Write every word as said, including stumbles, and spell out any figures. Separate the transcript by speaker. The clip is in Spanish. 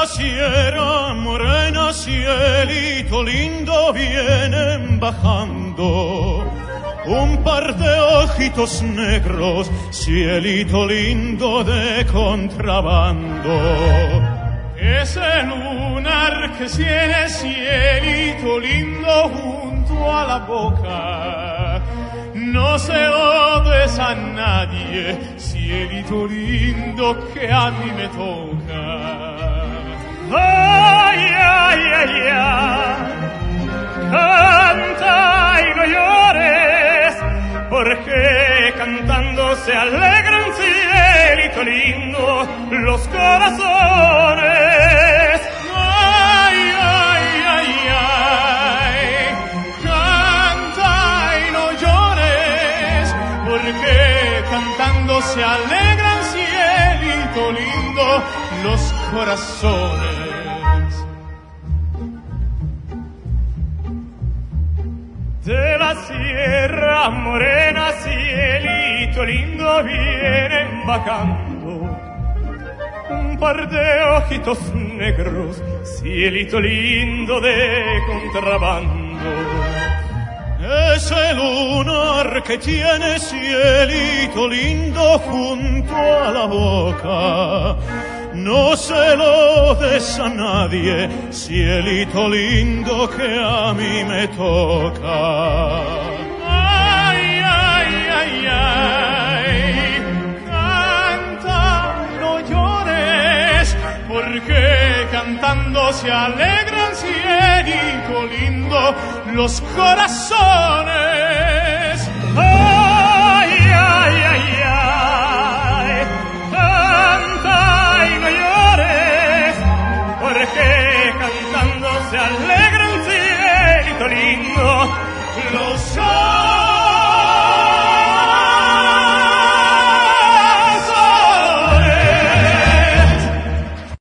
Speaker 1: la sierra morena, cielito lindo, vienen bajando un par de ojitos negros, cielito lindo de contrabando. Ese lunar que tiene cielito lindo junto a la boca, no se lo des a nadie, cielito lindo que a mí me toca. Ay, ay, ay, ay, canta y no llores, porque cantando se alegran, cielito lindo, los corazones. Ay, ay, ay, ay, canta y no llores, porque cantando se alegran, cielito lindo, los corazones. De la sierra morena, cielito lindo, vienen bajando un par de ojitos negros, cielito lindo de contrabando. Ese lunar que tiene cielito lindo junto a la boca, no se lo des a nadie, cielito lindo que a mí me toca. Ay, ay, ay, ay, canta, no llores, porque cantando se alegran, cielito lindo, los corazones. Ay, ay, ay, ay, canta y no llores, porque cantando se alegran, cielito lindo, los